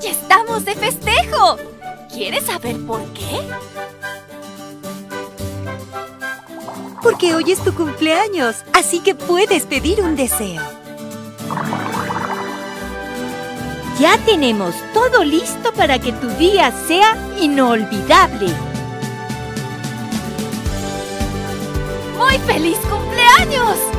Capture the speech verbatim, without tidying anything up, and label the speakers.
Speaker 1: ¡Hoy estamos de festejo! ¿Quieres saber por qué?
Speaker 2: Porque hoy es tu cumpleaños, así que puedes pedir un deseo. Ya tenemos todo listo para que tu día sea inolvidable.
Speaker 1: ¡Muy feliz cumpleaños!